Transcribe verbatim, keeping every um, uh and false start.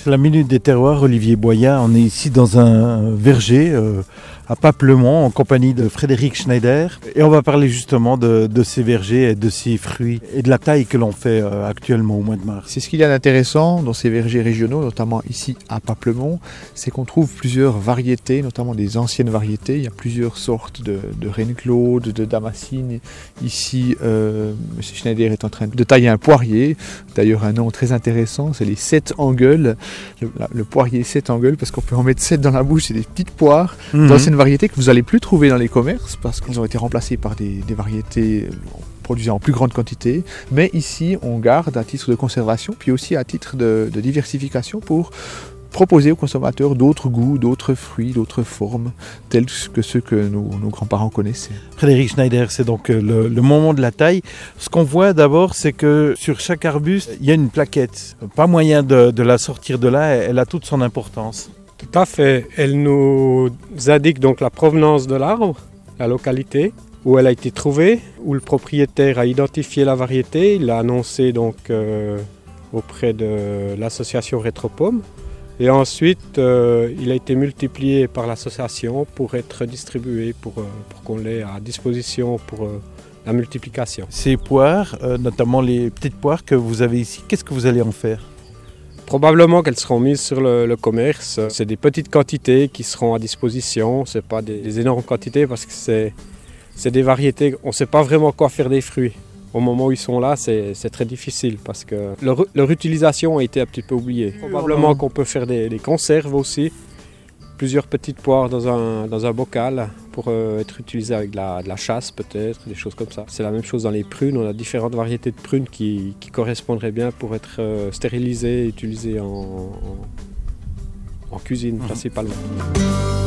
C'est la Minute des Terroirs, Olivier Boyat. On est ici dans un verger euh, à Paplemont en compagnie de Frédéric Schneider. Et on va parler justement de, de ces vergers et de ces fruits et de la taille que l'on fait euh, actuellement au mois de mars. C'est ce qu'il y a d'intéressant dans ces vergers régionaux, notamment ici à Paplemont, c'est qu'on trouve plusieurs variétés, notamment des anciennes variétés. Il y a plusieurs sortes de, de Reine Claude, de Damascene. Ici, euh, M. Schneider est en train de tailler un poirier. D'ailleurs, un nom très intéressant, c'est les sept engueules. Le, la, le poirier sept engueules, parce qu'on peut en mettre sept dans la bouche, c'est des petites poires mmh. d'anciennes variétés que vous n'allez plus trouver dans les commerces parce qu'ils ont été remplacés par des, des variétés produisées en plus grande quantité. Mais ici, on garde à titre de conservation, puis aussi à titre de, de diversification pour proposer aux consommateurs d'autres goûts, d'autres fruits, d'autres formes, tels que ceux que nos, nos grands-parents connaissaient. Frédéric Schneider, c'est donc le, le moment de la taille. Ce qu'on voit d'abord, c'est que sur chaque arbuste, il y a une plaquette. Pas moyen de, de la sortir de là, elle a toute son importance. Tout à fait. Elle nous indique donc la provenance de l'arbre, la localité, où elle a été trouvée, où le propriétaire a identifié la variété. Il l'a annoncé donc euh, auprès de l'association Rétropome. Et ensuite, euh, il a été multiplié par l'association pour être distribué, pour, euh, pour qu'on l'ait à disposition pour euh, la multiplication. Ces poires, euh, notamment les petites poires que vous avez ici, qu'est-ce que vous allez en faire ? Probablement qu'elles seront mises sur le, le commerce. C'est des petites quantités qui seront à disposition. Ce n'est pas des, des énormes quantités parce que c'est, c'est des variétés. On ne sait pas vraiment quoi faire des fruits. Au moment où ils sont là, c'est, c'est très difficile parce que leur, leur utilisation a été un petit peu oubliée. Probablement qu'on peut faire des, des conserves aussi. Plusieurs petites poires dans un, dans un bocal pour euh, être utilisées avec de la, de la chasse peut-être, des choses comme ça. C'est la même chose dans les prunes. On a différentes variétés de prunes qui, qui correspondraient bien pour être euh, stérilisées et utilisées en, en, en cuisine mmh. principalement.